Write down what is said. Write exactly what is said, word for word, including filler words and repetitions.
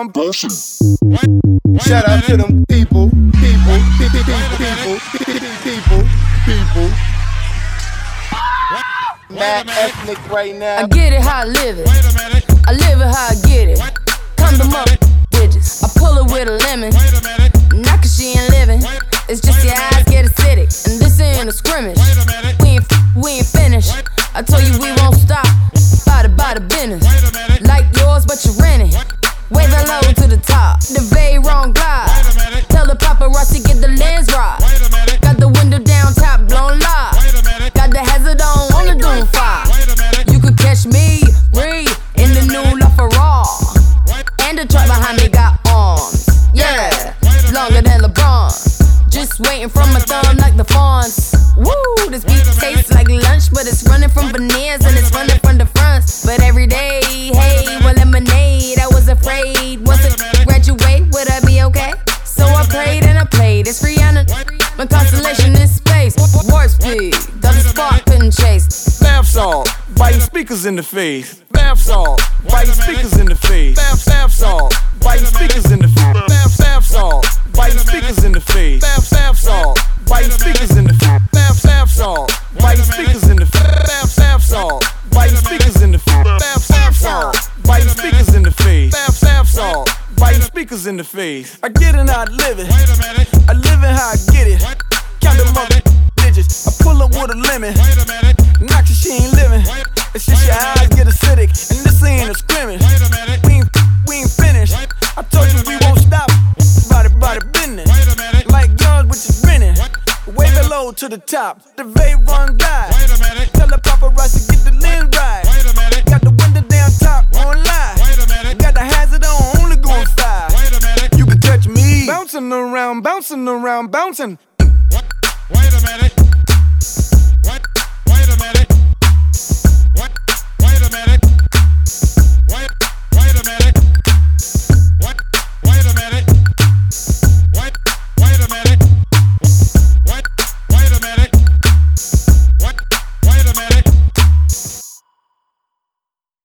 around bullshit. Shout out to them people, people, people, people, people, people. Mad ethnic right now. I get it how I live it. I live it how I get it. Come to mother bitches. I pull it with a lemon. Not cause she ain't living. It's just your eyes get acidic. And this ain't a scrimmage. We ain't, we ain't finished. I told you we won't stop. Bada bada business. Like yours, but you're renting. Wave it low to the top. The very wrong glide. Tell the paparazzi get the lens right. Got the window down, top blown live. Got the hazard on, on the doom fire. You could catch me, Bree, in the new LaFerrari. And the truck behind me got arms. Yeah, longer than LeBron. Just waiting from my thumb like the fawns. Woo, this beat tastes like lunch, but it's running from veneers and it's running from the fronts. But every day, hey, well, lemonade, I was afraid. Once I graduate, would I be okay? So I prayed and I played. It's Rihanna, my constellation in space. Warp speed, got the spark, couldn't chase. Bath salt, biting speakers in the face. Bath salt, biting speakers in the face. Bath, bath salt, biting speakers in the face. Bath, bath salt, biting speakers in the face. Bath, bath salt, biting speakers in the face. Bath, bath salt, biting speakers in the face. Bath, bath salt, biting speakers in the face. Bath, bath salt, biting speakers in the face. Bath, bath salt, biting speakers in the face. I get it how I live it. I live it how I get it. Count them up digits. I pull up with a lemon. Not cause she ain't living. It's just your eyes get acidic. And this ain't a scrimmage. We ain't, we ain't finished. I told you we won't stop. Body, body business. Like yours, which is renting. Wave it low to the top. The Veyron guy. Tell the paparazzi get the lens right. Got the window down top on live. Got the hazard on, only going five. You can touch me. Bouncing around, bouncing around, bouncing. Wait a minute.